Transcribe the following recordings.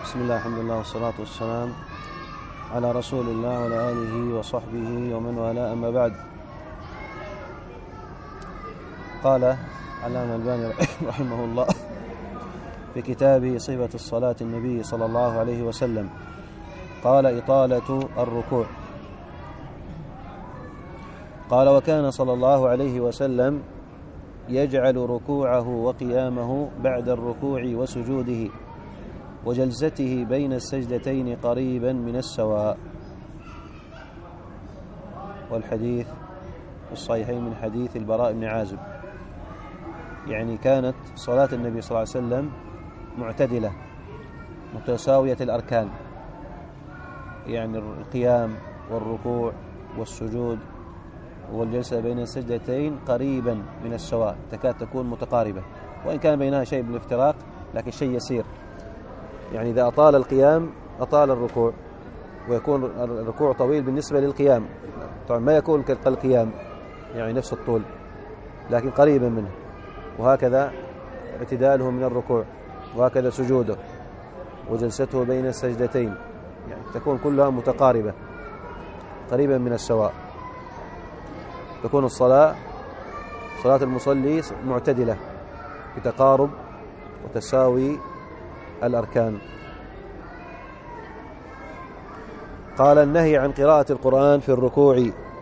بسم الله الحمد لله والصلاة والسلام على رسول الله وعلى آله وصحبه ومن والاه، أما بعد. قال علامة الألباني رحمه الله في كتابه صفة الصلاة النبي صلى الله عليه وسلم، قال: إطالة الركوع. قال: وكان صلى الله عليه وسلم يجعل ركوعه وقيامه بعد الركوع وسجوده وجلسته بين السجدتين قريبا من السواء. والحديث في الصحيحين من حديث البراء بن عازب. يعني كانت صلاة النبي صلى الله عليه وسلم معتدلة متساوية الأركان، يعني القيام والركوع والسجود والجلسة بين السجدتين قريبا من السواء، تكاد تكون متقاربة، وإن كان بينها شيء بالافتراق لكن شيء يسير. يعني إذا أطال القيام أطال الركوع، ويكون الركوع طويل بالنسبة للقيام، طبعا ما يكون كالقيام يعني نفس الطول لكن قريبا منه، وهكذا اعتداله من الركوع، وهكذا سجوده وجلسته بين السجدتين، يعني تكون كلها متقاربة قريبا من السواء. تكون صلاة المصلي معتدلة بتقارب وتساوي الأركان. قال: النهي عن قراءة القرآن في الركوع.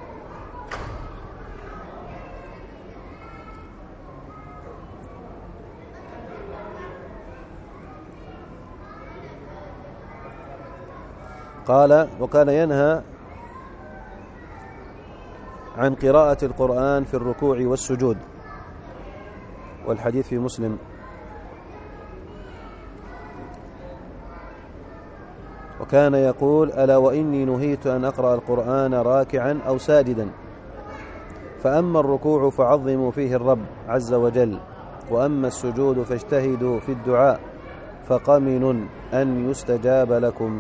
قال: وكان ينهى عن قراءة القرآن في الركوع والسجود، والحديث في مسلم. وكان يقول: ألا وإني نهيت أن أقرأ القرآن راكعا أو ساجدا، فأما الركوع فعظموا فيه الرب عز وجل، وأما السجود فاجتهدوا في الدعاء، فقمن أن يستجاب لكم.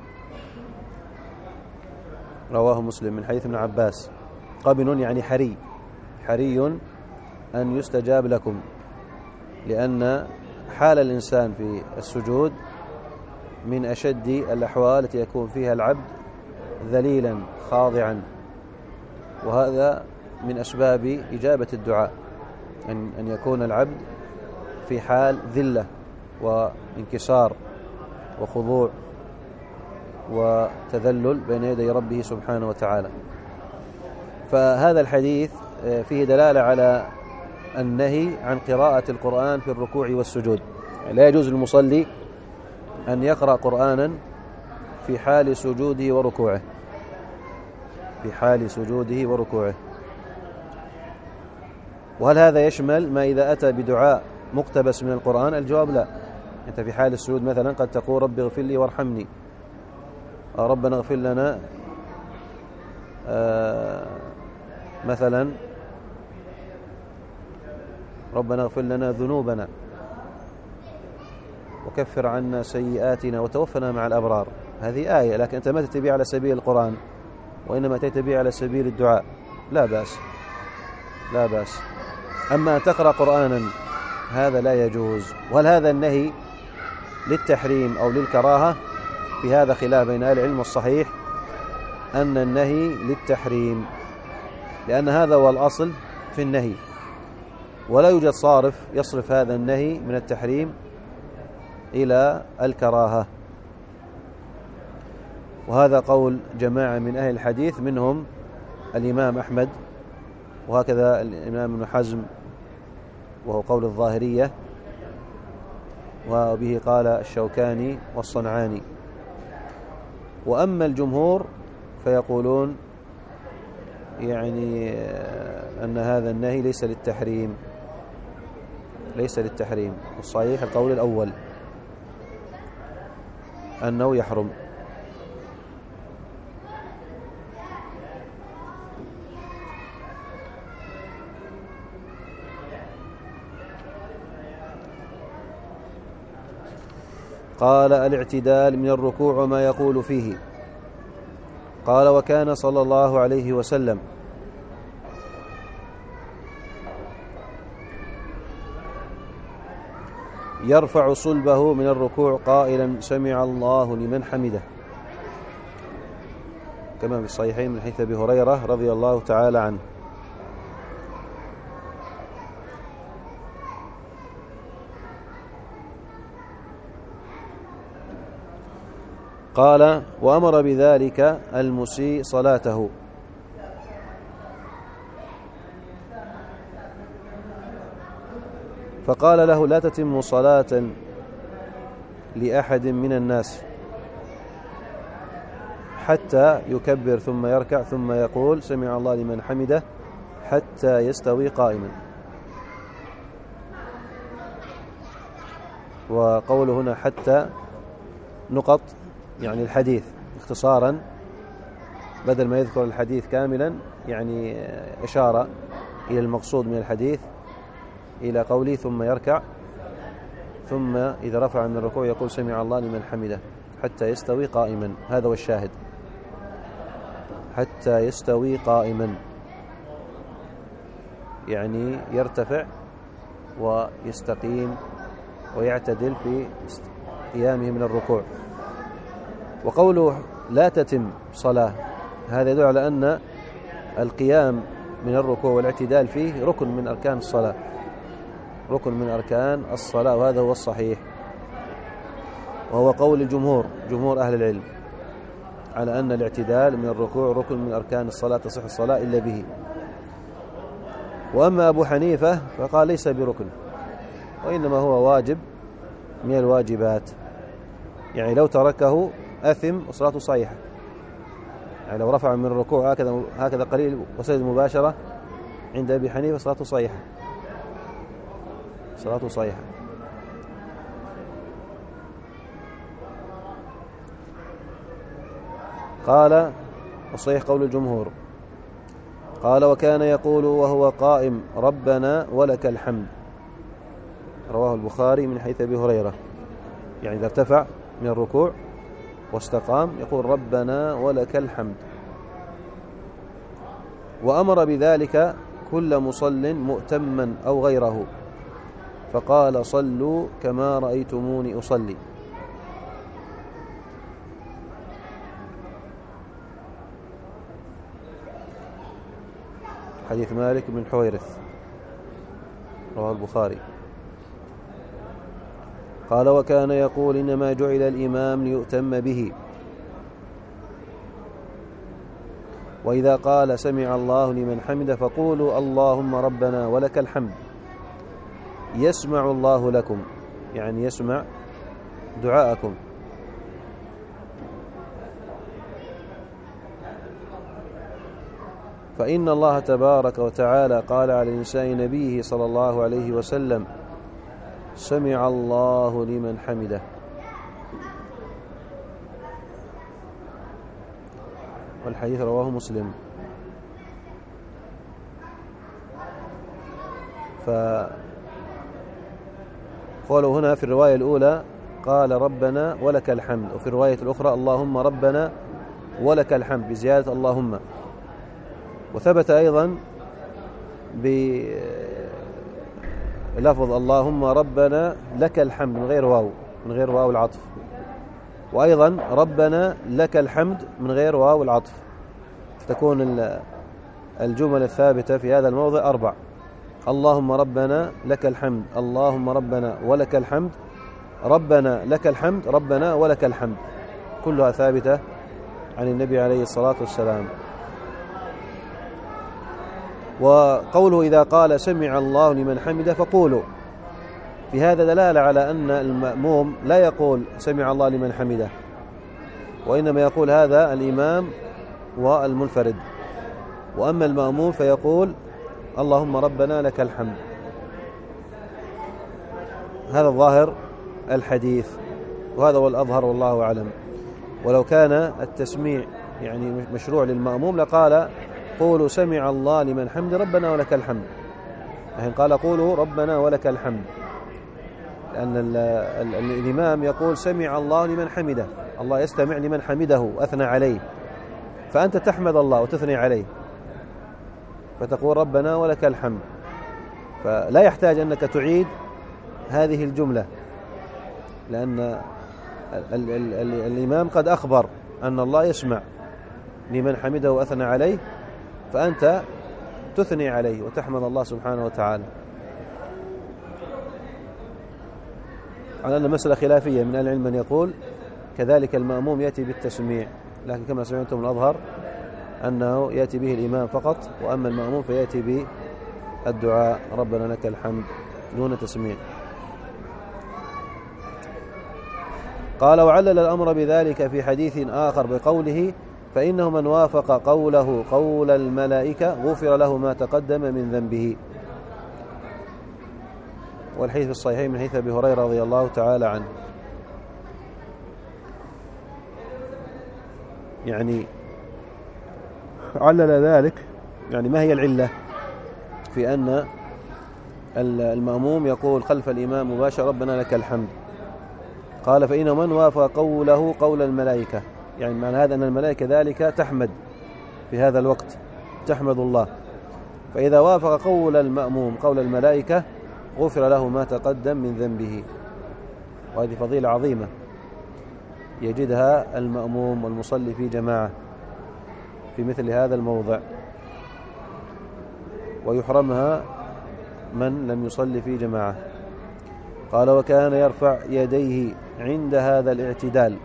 رواه مسلم من حديث ابن عباس. قمن يعني حري أن يستجاب لكم، لأن حال الإنسان في السجود من أشد الأحوال التي يكون فيها العبد ذليلا خاضعا، وهذا من أسباب إجابة الدعاء، أن يكون العبد في حال ذلة وانكسار وخضوع وتذلل بين يدي ربه سبحانه وتعالى. فهذا الحديث فيه دلالة على النهي عن قراءة القرآن في الركوع والسجود. لا يجوز للمصلي أن يقرأ قرآنا في حال سجوده وركوعه، وهل هذا يشمل ما إذا أتى بدعاء مقتبس من القرآن؟ الجواب لا. أنت في حال السجود مثلا قد تقول: رب اغفر لي وارحمني، ربنا اغفر لنا مثلا ربنا اغفر لنا ذنوبنا وكفر عنا سيئاتنا وتوفنا مع الأبرار. هذه آية، لكن أنت ما تأتي بها على سبيل القرآن، وإنما تأتي بها على سبيل الدعاء، لا بأس. أما أن تقرأ قرآنا هذا لا يجوز. وهل هذا النهي للتحريم أو للكراهة؟ في هذا خلاف بين أهل العلم، الصحيح أن النهي للتحريم، لأن هذا هو الأصل في النهي، ولا يوجد صارف يصرف هذا النهي من التحريم إلى الكراهة. وهذا قول جماعة من أهل الحديث، منهم الإمام أحمد، وهكذا الإمام ابن حزم، وهو قول الظاهرية، وبه قال الشوكاني والصنعاني. وأما الجمهور فيقولون يعني أن هذا النهي ليس للتحريم، والصحيح القول الأول أنه يحرم. قال: الاعتدال من الركوع وما يقول فيه. قال: وكان صلى الله عليه وسلم يرفع صلبه من الركوع قائلا سمع الله لمن حمده، كما في الصحيحين من حديث أبي هريرة رضي الله تعالى عنه. قال وأمر بذلك المسيء صلاته، فقال له لا تتم صلاة لأحد من الناس حتى يكبر ثم يركع ثم يقول سمع الله لمن حمده حتى يستوي قائما. وقوله هنا حتى نقط يعني الحديث اختصارا، بدل ما يذكر الحديث كاملا يعني إشارة إلى المقصود من الحديث، إلى قوله ثم يركع، ثم إذا رفع من الركوع يقول سمع الله لمن حمده حتى يستوي قائما. هذا هو الشاهد، حتى يستوي قائما يعني يرتفع ويستقيم ويعتدل في قيامه من الركوع. وقوله لا تتم صلاة هذا يدل على أن القيام من الركوع والاعتدال فيه ركن من أركان الصلاة، ركن من أركان الصلاة، وهذا هو الصحيح، وهو قول الجمهور، جمهور أهل العلم، على أن الاعتدال من الركوع ركن من أركان الصلاة، تصح الصلاة إلا به. وأما أبو حنيفة فقال ليس بركن، وإنما هو واجب من الواجبات، يعني لو تركه أثم وصلاته صحيحة، يعني لو رفع من الركوع هكذا قليل وسجد مباشرة عند أبي حنيفة صلاته صحيحة، صلاته صحيحة. قال وصحيح قول الجمهور. قال وكان يقول وهو قائم ربنا ولك الحمد، رواه البخاري من حديث أبي هريرة، يعني إذا ارتفع من الركوع واستقام يقول ربنا ولك الحمد. وأمر بذلك كل مصل مؤتما أو غيره، فقال صلوا كما رأيتموني أصلي. حديث مالك بن حويرث رواه البخاري. قال وكان يقول إنما جعل الإمام ليؤتم به، وإذا قال سمع الله لمن حمده فقولوا اللهم ربنا ولك الحمد يسمع الله لكم، يعني يسمع دعاءكم. فإن الله تبارك وتعالى قال على لسان نبيه صلى الله عليه وسلم سمع الله لمن حمده. والحديث رواه مسلم. فقالوا هنا في الرواية الأولى قال ربنا ولك الحمد، وفي الرواية الأخرى اللهم ربنا ولك الحمد بزيادة اللهم. وثبت أيضا بلفظ اللهم ربنا لك الحمد من غير واو العطف، وأيضا ربنا لك الحمد من غير واو العطف، فتكون الجمل الثابتة في هذا الموضع 4: اللهم ربنا لك الحمد، اللهم ربنا ولك الحمد، ربنا لك الحمد، ربنا ولك الحمد، كلها ثابتة عن النبي عليه الصلاة والسلام. وقوله إذا قال سمع الله لمن حمده فقولوا، في هذا دلالة على أن المأموم لا يقول سمع الله لمن حمده، وإنما يقول هذا الإمام والمنفرد، وأما المأموم فيقول اللهم ربنا لك الحمد. هذا ظاهر الحديث، وهذا هو الأظهر والله أعلم. ولو كان التسميع يعني مشروع للمأموم لقال قولوا سمع الله لمن حمد ربنا ولك الحمد، لكن قال قولوا ربنا ولك الحمد، لأن الإمام يقول سمع الله لمن حمده، الله يستمع لمن حمده وأثنى عليه، فأنت تحمد الله وتثني عليه فتقول ربنا ولك الحمد، فلا يحتاج أنك تعيد هذه الجملة لأن الإمام قد أخبر أن الله يسمع لمن حمده وأثنى عليه، فأنت تثني عليه وتحمد الله سبحانه وتعالى. على أن مسألة خلافية من أهل العلم من يقول كذلك المأموم يأتي بالتسميع، لكن كما سمعتم الأظهر أنه يأتي به الإمام فقط، وأما المأموم فيأتي بالدعاء ربنا لك الحمد دون تسميع. قال وعلل الأمر بذلك في حديث آخر بقوله فإنه من وافق قوله قول الملائكة غفر له ما تقدم من ذنبه. والحديث في الصحيحين من حديث أبي هريرة رضي الله تعالى عنه. يعني علل ذلك، يعني ما هي العلة في أن المأموم يقول خلف الإمام مباشرة ربنا لك الحمد؟ قال فإنه من وافق قوله قول الملائكة، يعني معنى هذا أن الملائكة ذلك تحمد في هذا الوقت، تحمد الله، فإذا وافق قول المأموم قول الملائكة غفر له ما تقدم من ذنبه. وهذه فضيلة عظيمة يجدها المأموم والمصلي في جماعة في مثل هذا الموضع، ويحرمها من لم يصلي في جماعة. قال وكان يرفع يديه عند هذا الاعتدال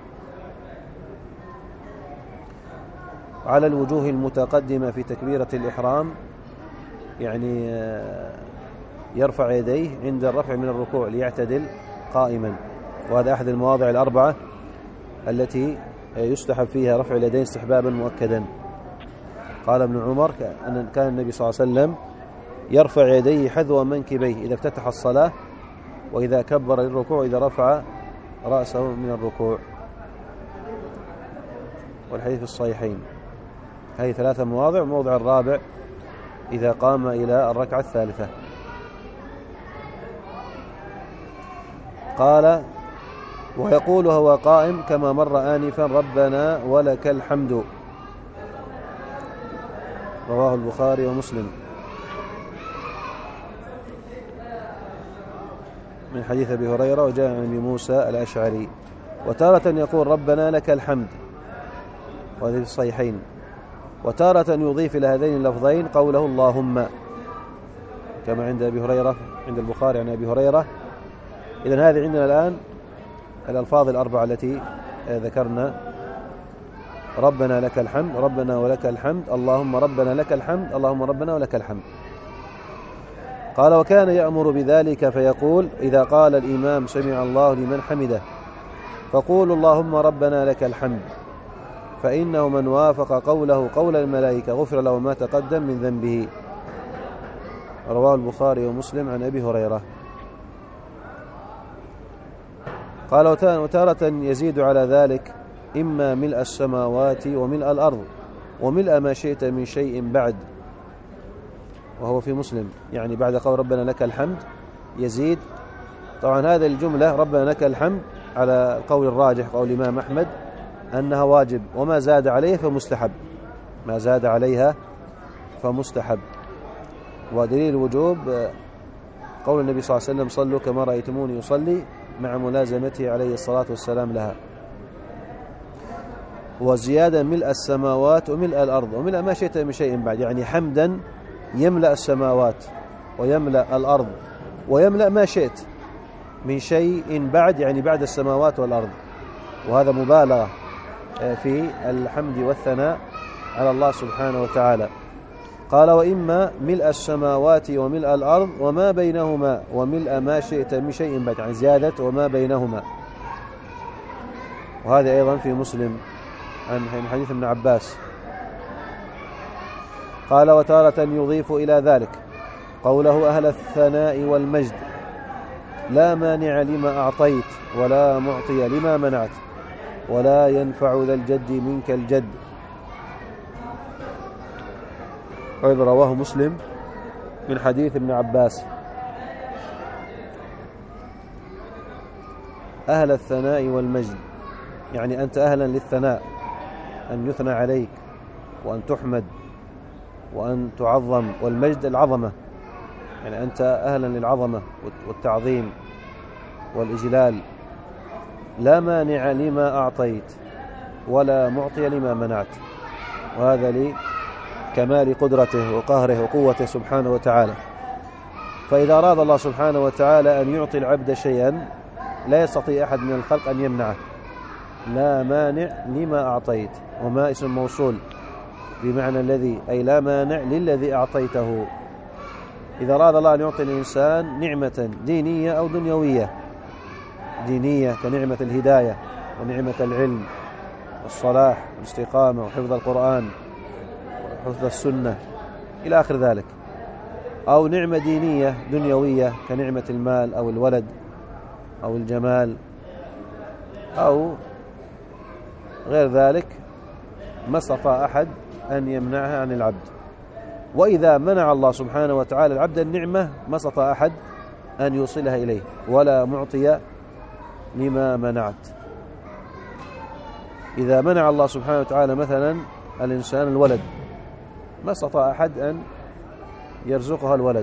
على الوجوه المتقدمة في تكبيرة الإحرام، يعني يرفع يديه عند الرفع من الركوع ليعتدل قائما، وهذا أحد المواضع الأربعة التي يستحب فيها رفع اليدين استحبابا مؤكدا. قال ابن عمر أن كان النبي صلى الله عليه وسلم يرفع يديه حذو منكبيه إذا افتتح الصلاة، وإذا كبر للركوع، إذا رفع رأسه من الركوع. والحديث في الصحيحين. هذه 3 مواضع، الموضع الرابع إذا قام إلى الركعة الثالثة. قال ويقول وهو قائم كما مر آنفا ربنا ولك الحمد، رواه البخاري ومسلم من حديث أبي هريرة وجاء عن أبي موسى الأشعري. وتارة يقول ربنا لك الحمد، وهذه في الصحيحين. وتارة يضيف إلى هذين اللفظين قوله اللهم، كما عند أبي هريرة عند البخاري عن أبي هريرة. إذن هذه عندنا الآن الألفاظ الأربعة التي ذكرنا: ربنا لك الحمد، ربنا ولك الحمد، اللهم ربنا لك الحمد، اللهم ربنا ولك الحمد. قال وكان يأمر بذلك فيقول إذا قال الإمام سمع الله لمن حمده فقولوا اللهم ربنا لك الحمد، فإنه من وافق قوله قول الملائكة غفر له ما تقدم من ذنبه. رواه البخاري ومسلم عن أبي هريرة. قال وتارة يزيد على ذلك إما ملء السماوات وملء الأرض وملء ما شئت من شيء بعد، وهو في مسلم، يعني بعد قول ربنا لك الحمد يزيد. طبعا هذه الجملة ربنا لك الحمد على القول الراجح قول الإمام أحمد أنها واجب، وما زاد عليه فمستحب، ما زاد عليها فمستحب. ودليل الوجوب قول النبي صلى الله عليه وسلم صلوا كما رأيتموني يصلي، مع ملازمته عليه الصلاة والسلام لها. وزيادة ملء السماوات وملء الأرض وملء ما شئت من شيء بعد، يعني حمدا يملأ السماوات ويملأ الأرض ويملأ ما شئت من شيء بعد، يعني بعد السماوات والأرض. وهذا مبالغة في الحمد والثناء على الله سبحانه وتعالى. قال وإما ملء السماوات وملء الأرض وما بينهما وملء ما شئت من شيء بعد، يعني زيادة وما بينهما. وهذا أيضا في مسلم عن حديث ابن عباس. قال وتارة يضيف إلى ذلك قوله أهل الثناء والمجد لا مانع لما أعطيت ولا معطي لما منعت ولا ينفع ذا الجد منك الجد. قال رواه مسلم من حديث ابن عباس. أهل الثناء والمجد، يعني أنت أهلا للثناء، أن يثنى عليك وأن تحمد وأن تعظم، والمجد العظمة، يعني أنت أهلا للعظمة والتعظيم والإجلال لا مانع لما أعطيت ولا معطي لما منعت. وهذا لكمال قدرته وقهره وقوته سبحانه وتعالى. فإذا أراد الله سبحانه وتعالى أن يعطي العبد شيئا لا يستطيع أحد من الخلق أن يمنعه. لا مانع لما أعطيت، وما اسم موصول بمعنى الذي، أي لا مانع للذي أعطيته. إذا أراد الله أن يعطي الإنسان نعمة دينية أو دنيوية، دينية كنعمة الهداية ونعمة العلم والصلاح والاستقامة وحفظ القرآن وحفظ السنة إلى آخر ذلك، أو نعمة دينية دنيوية كنعمة المال أو الولد أو الجمال أو غير ذلك، ما استطاع أحد أن يمنعها عن العبد. وإذا منع الله سبحانه وتعالى العبد النعمة ما استطاع أحد أن يوصلها إليه، ولا معطي لما منعت. إذا منع الله سبحانه وتعالى مثلا الإنسان الولد، ما استطاع أحد أن يرزقها الولد،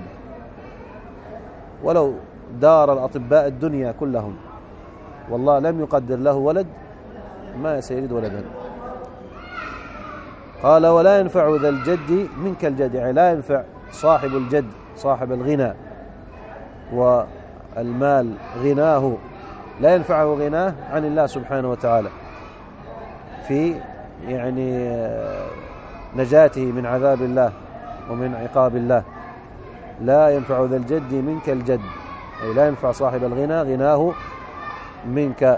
ولو دار الأطباء الدنيا كلهم والله لم يقدر له ولد ما سيريد ولدا. قال ولا ينفع ذا الجد منك الجد، يعني لا ينفع صاحب الجد صاحب الغنى والمال غناه، لا ينفعه غناه عن الله سبحانه وتعالى في يعني نجاته من عذاب الله ومن عقاب الله. لا ينفع ذا الجد منك الجد، أي لا ينفع صاحب الغنى غناه منك.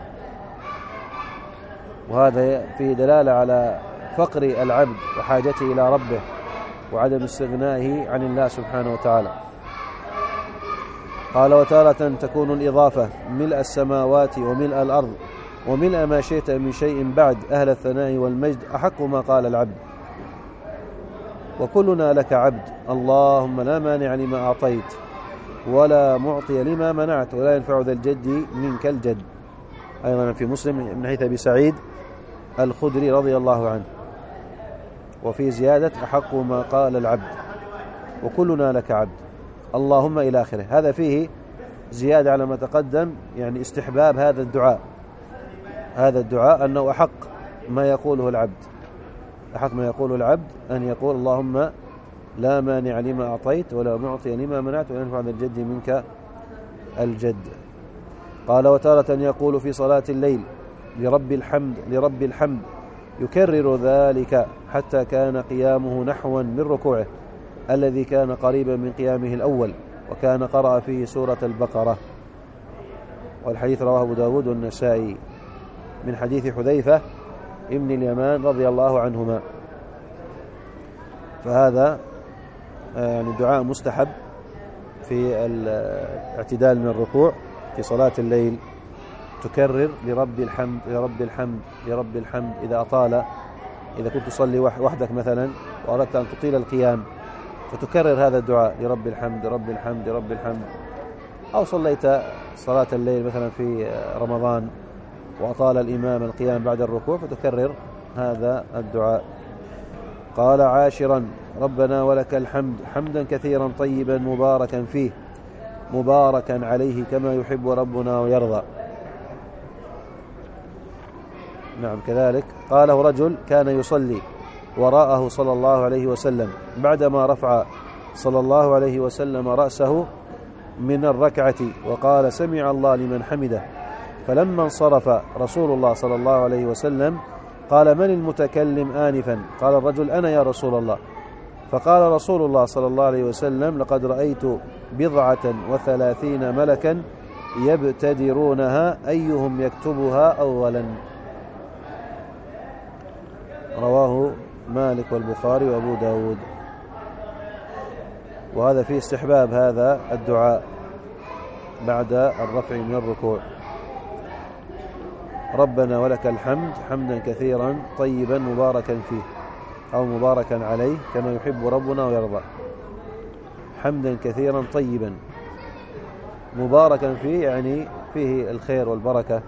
وهذا فيه دلالة على فقر العبد وحاجته إلى ربه وعدم استغنائه عن الله سبحانه وتعالى. قال وتارة تكون الإضافة ملء السماوات وملء الأرض وملء ما شئت من شيء بعد أهل الثناء والمجد أحق ما قال العبد. وكلنا لك عبد اللهم لا مانع لما أعطيت ولا معطي لما منعت ولا ينفع ذا الجد منك الجد. أيضا في مسلم من حديث أبي سعيد الخدري رضي الله عنه، وفي زيادة أحق ما قال العبد وكلنا لك عبد اللهم إلى آخره. هذا فيه زيادة على ما تقدم، يعني استحباب هذا الدعاء، هذا الدعاء أنه أحق ما يقوله العبد، أحق ما يقوله العبد أن يقول اللهم لا مانع لما أعطيت ولا معطي لما منعت ولا ينفع ذا الجد منك الجد. قال وتارة يقول في صلاة الليل لرب الحمد يكرر ذلك حتى كان قيامه نحوا من ركوعه الذي كان قريبا من قيامه الأول، وكان قرأ فيه سورة البقرة. والحديث رواه أبو داود والنسائي من حديث حذيفة ابن اليمان رضي الله عنهما. فهذا يعني دعاء مستحب في الاعتدال من الركوع في صلاة الليل، تكرر لرب الحمد لرب الحمد لرب الحمد. إذا أطال، إذا كنت تصلي وحدك مثلا وأردت أن تطيل القيام فتكرر هذا الدعاء لرب الحمد رب الحمد رب الحمد. أو صليت صلاة الليل مثلا في رمضان وأطال الإمام القيام بعد الركوع فتكرر هذا الدعاء. قال عاشرا ربنا ولك الحمد حمدا كثيرا طيبا مباركا فيه مباركا عليه كما يحب ربنا ويرضى. نعم كذلك قاله رجل كان يصلي وراءه صلى الله عليه وسلم بعدما رفع صلى الله عليه وسلم رأسه من الركعة وقال سمع الله لمن حمده، فلما انصرف رسول الله صلى الله عليه وسلم قال من المتكلم آنفا؟ قال الرجل أنا يا رسول الله. فقال رسول الله صلى الله عليه وسلم لقد رأيت 37 ملكا يبتدرونها أيهم يكتبها أولا. رواه مالك والبخاري وأبو داود. وهذا فيه استحباب هذا الدعاء بعد الرفع من الركوع. ربنا ولك الحمد حمدا كثيرا طيبا مباركا فيه أو مباركا عليه كما يحب ربنا ويرضى. حمدا كثيرا طيبا مباركا فيه يعني فيه الخير والبركة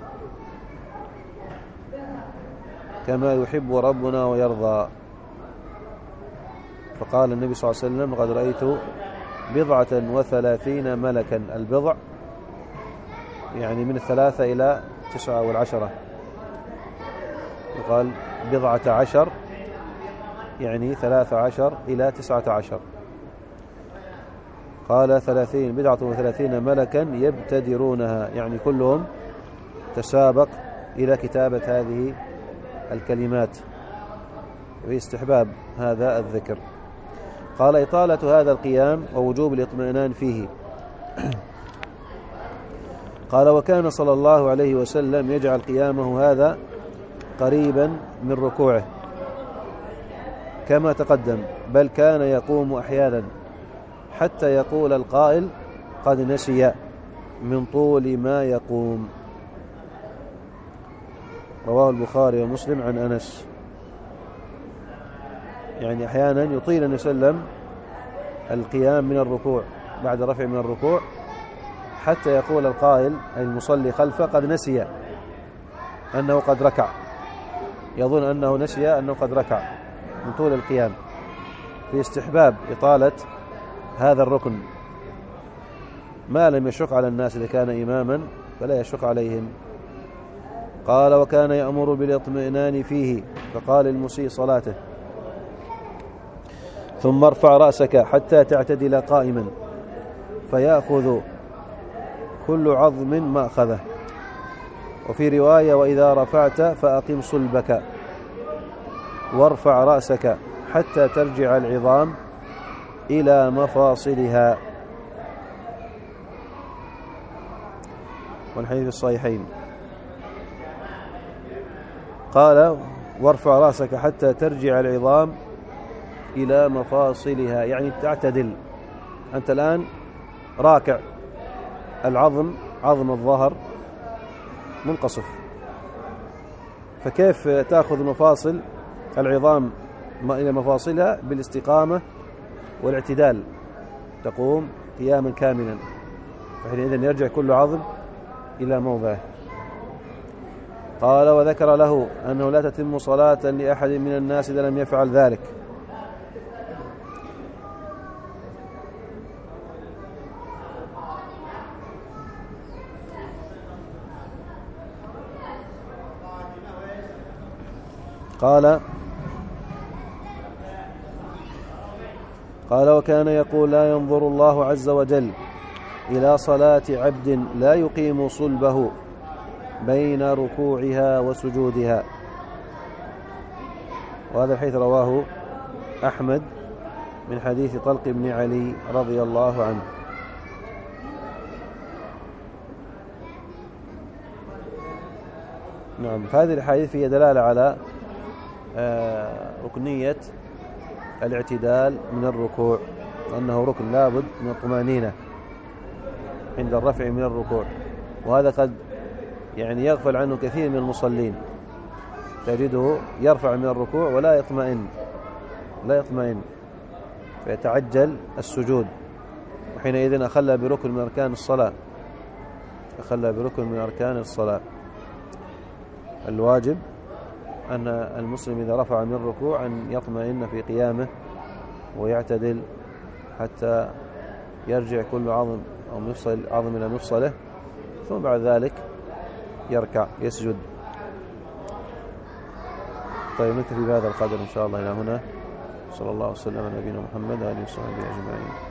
كما يحب ربنا ويرضى. فقال النبي صلى الله عليه وسلم قد رأيت 37 ملكا. البضع يعني من 3 إلى 9 و10، يقال 17 يعني 13 إلى 19. قال 30 30 ملكا يبتدرونها، يعني كلهم تسابق إلى كتابة هذه الكلمات، في استحباب هذا الذكر. قال إطالة هذا القيام ووجوب الاطمئنان فيه. قال وكان صلى الله عليه وسلم يجعل قيامه هذا قريبا من ركوعه كما تقدم، بل كان يقوم أحيانا حتى يقول القائل قد نسي من طول ما يقوم. رواه البخاري ومسلم عن أنس. يعني أحيانا يطيل النبي صلى الله عليه وسلم القيام من الركوع بعد رفع من الركوع حتى يقول القائل أي المصلي خلفه قد نسي أنه قد ركع، يظن أنه نسي أنه قد ركع من طول القيام، في استحباب إطالة هذا الركن ما لم يشق على الناس. إذا كان إماما فلا يشق عليهم. قال وكان يأمر بالاطمئنان فيه، فقال المسيء صلاته ثم ارفع رأسك حتى تعتدل قائما فيأخذ كل عظم ما أخذه. وفي رواية وإذا رفعت فأقم صلبك وارفع رأسك حتى ترجع العظام إلى مفاصلها. والحديث في الصحيحين. قال وارفع رأسك حتى ترجع العظام إلى مفاصلها، يعني تعتدل. أنت الآن راكع، العظم عظم الظهر منقصف، فكيف تأخذ مفاصل العظام إلى مفاصلها؟ بالاستقامة والاعتدال، تقوم قياما كاملا، فحينئذ يرجع كل عظم إلى موضعه. قال وذكر له أنه لا تتم صلاة لأحد من الناس إذا لم يفعل ذلك. قال وكان يقول لا ينظر الله عز وجل إلى صلاة عبد لا يقيم صلبه بين ركوعها وسجودها. وهذا الحديث رواه أحمد من حديث طلق بن علي رضي الله عنه. نعم، هذه الحديث فيها دلالة على ركنية الاعتدال من الركوع، أنه ركن لابد من الطمأنينة عند الرفع من الركوع، وهذا قد يعني يغفل عنه كثير من المصلين، تجده يرفع من الركوع ولا يطمئن فيتعجل السجود، وحينئذ أخلى بركن من أركان الصلاة. الواجب أن المسلم إذا رفع من الركوع أن يطمئن في قيامه ويعتدل حتى يرجع كل عظم أو مفصل عظم إلى مفصله، ثم بعد ذلك يركع يسجد. طيب نكتفي بهذا القدر إن شاء الله إلى هنا. صلى الله وسلم على نبينا محمد وآله وصحبه أجمعين.